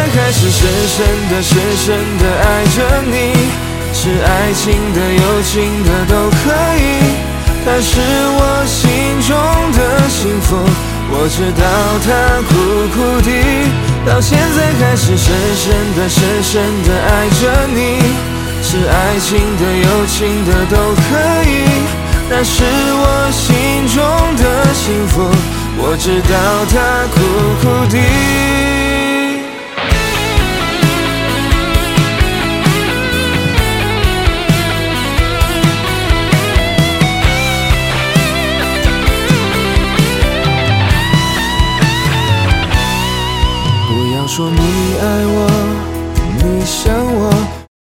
还是深深的爱着你，是爱情的有情的都可以，它是我心中的幸福，我知道它苦苦的，到现在还是深深的爱着你，是爱情的有情的都可以，那是我心中的幸福，我知道它苦苦的。